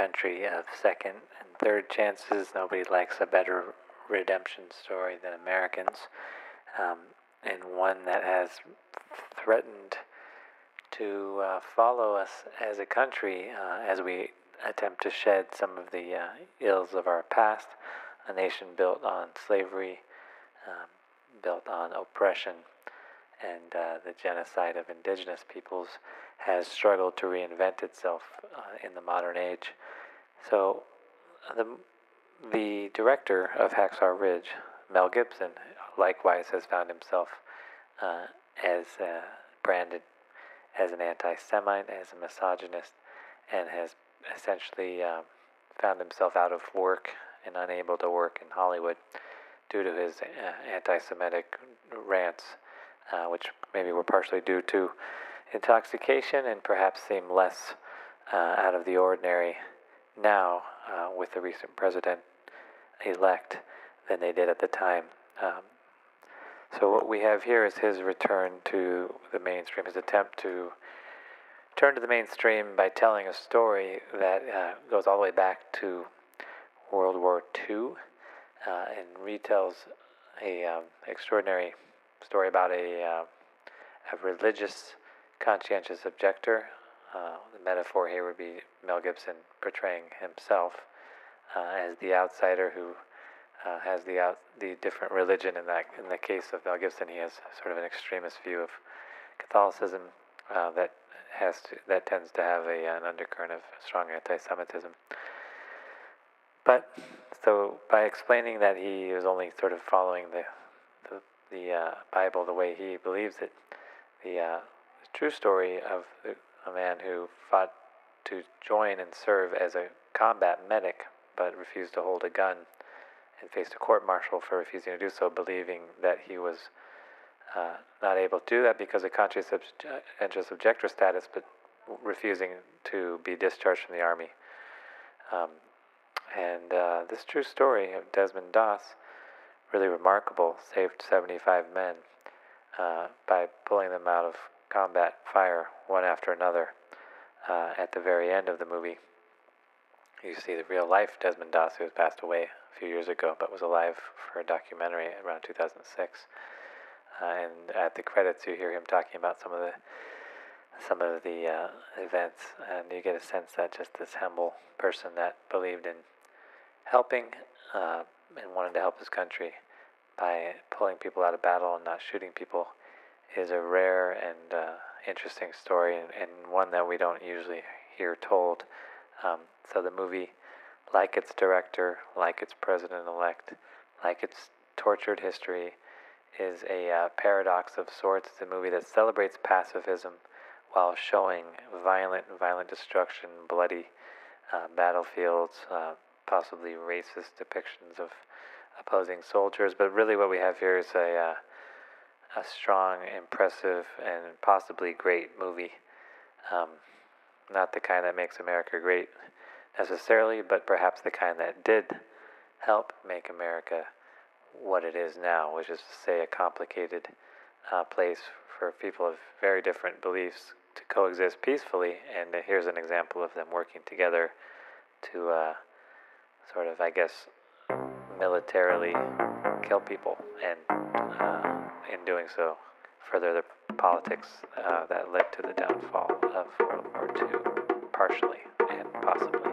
country of second and third chances. Nobody likes a better redemption story than Americans, and one that has threatened to follow us as a country as we attempt to shed some of the ills of our past. A nation built on slavery, built on oppression, and the genocide of indigenous peoples has struggled to reinvent itself in the modern age. So the director of Hacksaw Ridge, Mel Gibson, likewise has found himself as branded as an anti-Semite, as a misogynist, and has essentially found himself out of work and unable to work in Hollywood due to his anti-Semitic rants, which maybe were partially due to intoxication and perhaps seem less out of the ordinary now with the recent president-elect than they did at the time. So what we have here is his return to the mainstream, his attempt to turn to the mainstream by telling a story that goes all the way back to World War II and retells a extraordinary story about a religious, conscientious objector. The metaphor here would be Mel Gibson portraying himself as the outsider who has the different religion. In the case of Mel Gibson, he has sort of an extremist view of Catholicism that tends to have an undercurrent of strong anti-Semitism. But so by explaining that he is only sort of following the Bible the way he believes it, the true story of a man who fought to join and serve as a combat medic but refused to hold a gun and faced a court-martial for refusing to do so, believing that he was not able to do that because of conscientious objector status, but refusing to be discharged from the army. And this true story of Desmond Doss, really remarkable, saved 75 men by pulling them out of combat fire one after another. At the very end of the movie, you see the real-life Desmond Doss, who has passed away a few years ago, but was alive for a documentary around 2006. And at the credits, you hear him talking about some of the events, and you get a sense that just this humble person that believed in helping and wanted to help his country by pulling people out of battle and not shooting people is a rare and interesting story, and one that we don't usually hear told. So the movie, like its director, like its president-elect, like its tortured history, is a paradox of sorts. It's a movie that celebrates pacifism while showing violent destruction, bloody battlefields, possibly racist depictions of opposing soldiers. But really what we have here is a strong, impressive, and possibly great movie. Not the kind that makes America great necessarily, but perhaps the kind that did help make America what it is now, which is to say a complicated place for people of very different beliefs to coexist peacefully. And here's an example of them working together to sort of, I guess, militarily kill people, and in doing so further the politics that led to the downfall of World War II, partially and possibly.